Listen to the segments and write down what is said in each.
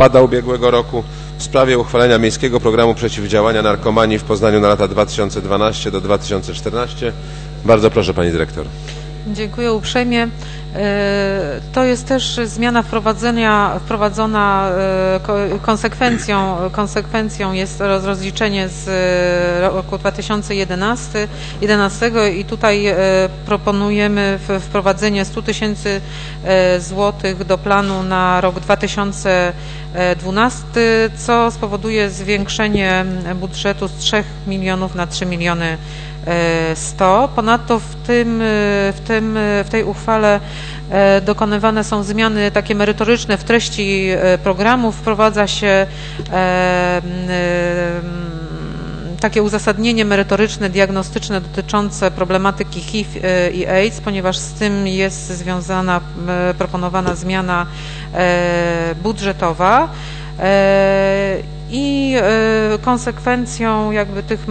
listopada ubiegłego roku w sprawie uchwalenia Miejskiego Programu Przeciwdziałania Narkomanii w Poznaniu na lata 2012 do 2014. Bardzo proszę Pani Dyrektor. Dziękuję uprzejmie. To jest też zmiana wprowadzona konsekwencją jest rozliczenie z roku 2011 i tutaj proponujemy wprowadzenie 100 000 złotych do planu na rok 2012, co spowoduje zwiększenie budżetu z 3 milionów na 3 miliony 100. Ponadto w tej uchwale dokonywane są zmiany takie merytoryczne w treści programu. Wprowadza się takie uzasadnienie merytoryczne, diagnostyczne dotyczące problematyki HIV i AIDS, ponieważ z tym jest proponowana zmiana budżetowa. I konsekwencją jakby tych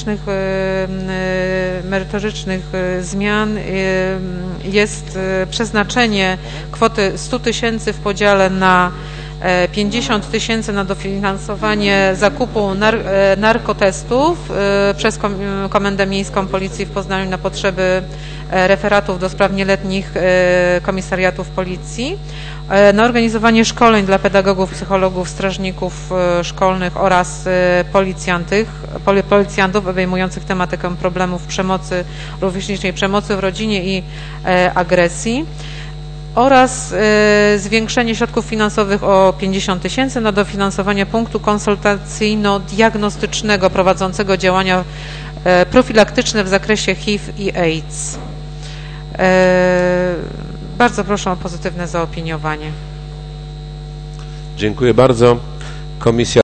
merytorycznych zmian jest przeznaczenie kwoty 100 000 w podziale na 50 000 na dofinansowanie zakupu narkotestów przez Komendę Miejską Policji w Poznaniu na potrzeby referatów do spraw nieletnich komisariatów Policji, na organizowanie szkoleń dla pedagogów, psychologów, strażników szkolnych oraz policjantów obejmujących tematykę problemów przemocy, rówieśniczej przemocy w rodzinie i agresji, oraz zwiększenie środków finansowych o 50 000 na dofinansowanie punktu konsultacyjno-diagnostycznego prowadzącego działania profilaktyczne w zakresie HIV i AIDS. Bardzo proszę o pozytywne zaopiniowanie. Dziękuję bardzo. Komisja